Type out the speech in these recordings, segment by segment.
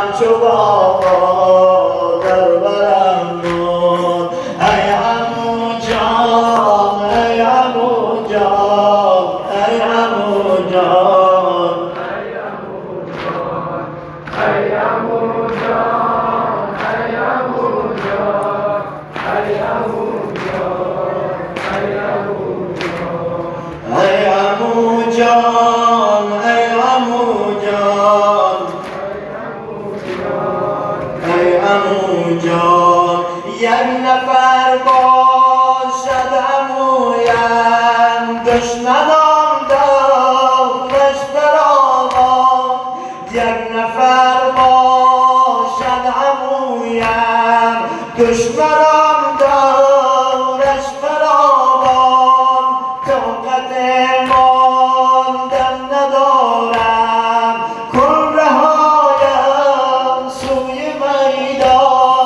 همچو بابا در برم بود. ای عمو جان ای عمو جان ای عمو جان ای عمو جان ای عمو جان ای عمو جان ای عمو جان ای عمو جان ای عمو جان ای عمو جان یک نفر باشد عمویم دشمنان دارش برآمد یک نفر باشد عمویم دشمنان دارش برآمد طاقت ماندن ندارم کن رهایم سوی میدان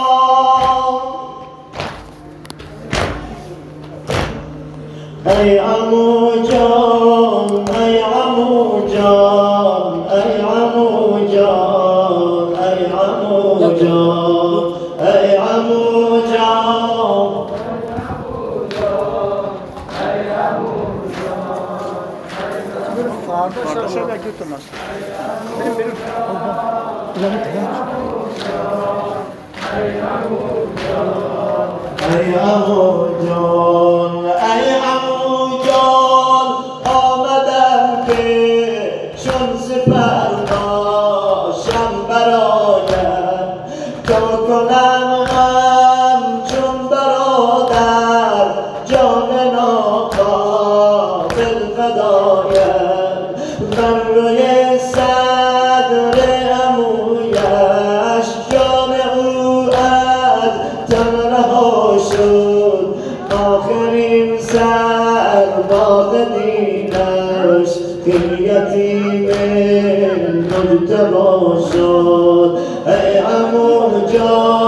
ای عمو جان ای عمو جان ای عمو جان ای عمو جان ای عمو جان Kardeşler şöyle götürmez. Benim. ای عمو جان ای عمو جان آمدم که چون سپر باشم برایم تا کنم همچون برادر جان ناقابل فدایم بر روی صدر عمویش جان او از تن رها شد آخرین سرباز دینش که یتیم مجتبی شد ای عمو جان